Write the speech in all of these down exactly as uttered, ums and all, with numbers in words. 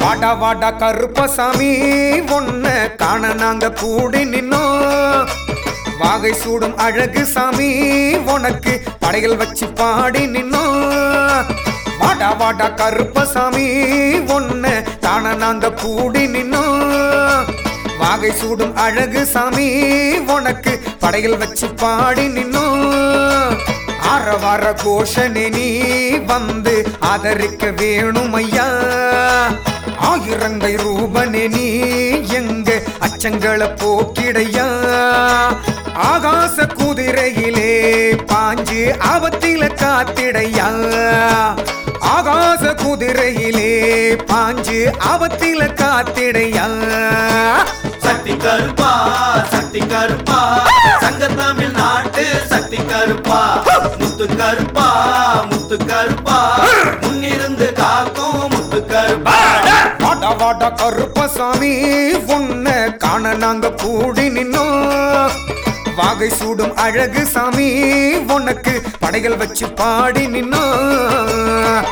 வாடா வாடா கருப்பசாமி ஒன்ன காண நாங்க கூடி நின்னோம். வாகை சூடும் அழகு சாமி உனக்கு படைகள் வச்சு பாடி நின்னோம். வாடா வாடா கருப்பசாமி ஒன்ன காண நாங்க கூடி நின்னோம். வாகை சூடும் அழகு சாமி உனக்கு படைகள் வச்சு பாடி நின்னோம். ஆரவார கோஷனே நீ வந்து ஆதரிக்க வேணும் ஐயா. ஆயிரங்கை ரூபனே நீ எங்க அச்சங்களை போக்கிடையா. ஆகாச குதிரையிலே பாஞ்சு ஆபத்தில காத்திடையா. ஆகாச குதிரையிலே பாஞ்சு ஆபத்தில காத்திடையா. சக்தி கருப்பா சக்தி கருப்பா சங்க தமிழ்நாட்டு சக்தி கருப்பா. முத்து கருப்பா முத்து கருப்பா முன்னிருந்து காக்கும் முத்து கருப்பா. வாடா வாடா கருப்பசாமி உன்ன காண நாங்க கூடி நின்னோம். வாகை சூடும் அழகு சாமி உனக்கு படைகள் வச்சு பாடி நின்னோம்.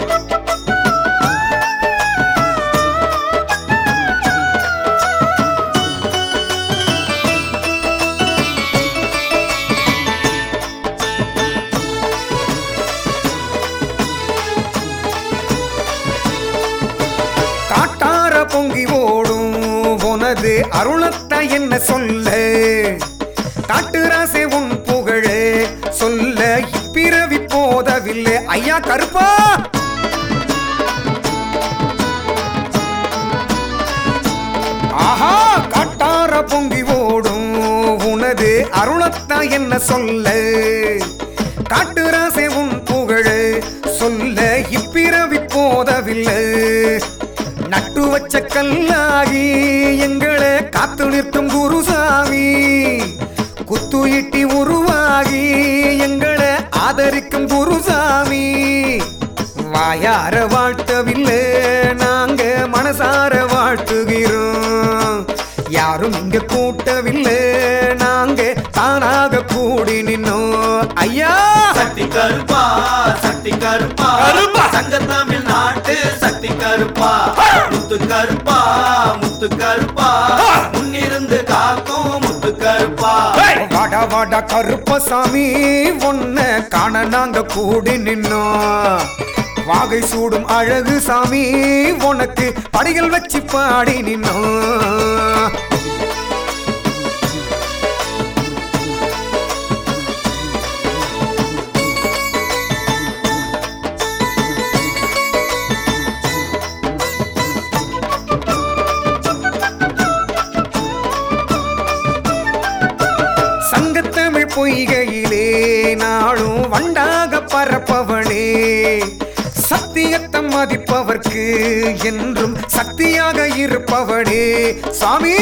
காட்டார பொங்கி ஓடும் உனது அருளத்தை என்ன சொல்ல. காட்டுராசே உன் புகழ சொல்ல இப்பிறவி போதவில்லை ஐயா கருப்பா. ஆஹா காட்டார பொங்கி ஓடும் உனது அருளத்தை என்ன சொல்ல. காட்டுராசே உன் புகழ சொல்ல இப்பிறவி போதவில்லை. நட்டு வச்ச கல்லாகி எங்களை காத்து நிற்கும் குருசாமி. குத்துயிட்டி உருவாகி எங்களை ஆதரிக்கும் குருசாமி. வாயார வாழ்த்தவில்லை நாங்க மனசார வாழ்த்துகிறோம். யாரும் இங்க கூட்டவில்லை நாங்க தானாக கூடி நின்னோம் ஐயா. சக்தி கருப்பா சக்தி கருப்பா சங்க தமிழ்நாட்டு சக்தி கருப்பா. முத்து கருப்பா முத்து கருப்பா முன்னிருந்து காக்கும் முத்து கருப்பா. வாடா வாடா கருப்பசாமி ஒன்ன காண நாங்க கூடி நின்னோம். வாகை சூடும் அழகு சாமி உனக்கு படைகள் வச்சு பாடி நின்னோம். சங்கத்தமிழ் பொய்கையிலே நாளும் வண்டாக பரப்பவனே. சத்தியத்தை மதிப்பவர்க்கு என்றும் சக்தியாக இருப்பவனே சாமி.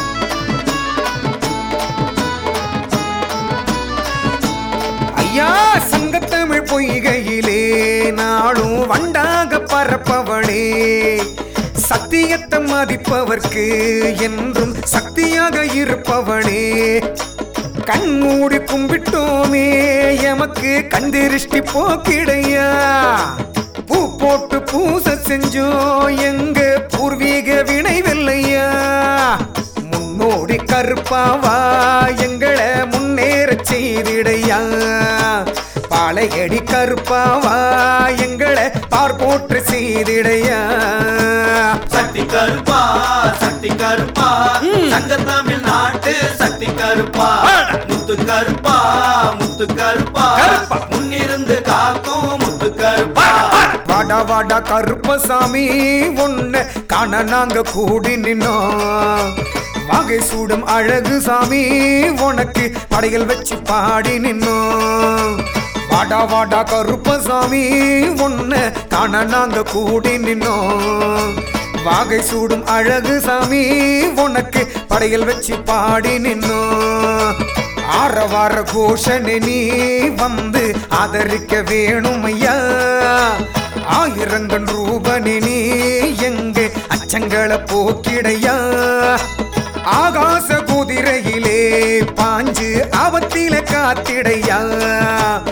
ஐயா சங்கத்தமிழ் பொய்கையிலே நாளும் வண்டாக பரப்பவனே. சத்தியத்தை மதிப்பவர்க்கு என்றும் சக்தியாக இருப்பவனே. கண்மூடி கும்பிட்டோமே எமக்கு கண்திருஷ்டி போக்கிடையா. பூ போட்டு பூச செஞ்சோம் எங்க பூர்வீக வினைவில்லையா. முன்னோடி கருப்பாவா எங்களை முன்னேற செய்திடையா. பாளையடி கருப்பாவா எங்களை பார்ப்போற்று செய்திடையா. சக்தி கருப்பா சக்தி கருப்பா சங்க தமிழ்நாட்டு சக்தி கருப்பா. முத்து கருப்பா முத்து கருப்பா முன்னிருந்து காக்கும் முத்து கருப்பா. வாடா வாடா கருப்பசாமி உன்னை காண நாங்க கூடி நின்னோம். வாகை சூடும் அழகு சாமி உனக்கு படைகள் வச்சு பாடி நின்னோம். வாடா வாடா கருப்பசாமி உன்னை காண நாங்க கூடி நின்னோம். வாகை சூடும் அழகு சாமி உனக்கு படைகள் வச்சு பாடி நின்னோம். ஆரவார கோஷனே நீ வந்து ஆதரிக்க வேணும் ஐயா. ஆயிரங்கன் ரூபனே நீ எங்க அச்சங்களை போக்கிடையா. ஆகாச குதிரையிலே பாஞ்சு ஆபத்தில காத்திடையா.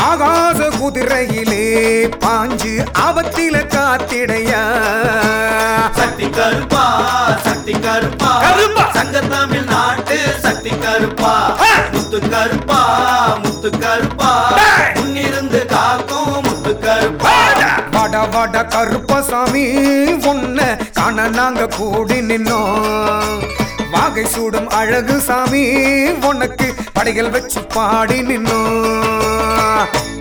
ஆகாச குதிரையிலே பாஞ்சு ஆபத்தில காத்திடையா சக்தி கருப்பா சக்தி கருப்பா கருப்பா. சங்க தமிழ்நாட்டு சக்தி கருப்பா முத்து கருப்பா முத்து கருப்பா முன்னிருந்து காக்கும் முத்து கருப்பா வட வட கருப்பசாமி உன்னை காண நாங்க கூடி நின்னோம் வாகை சூடும் அழகு சாமி உனக்கு படைகள் வச்சு பாடி நின்னோம்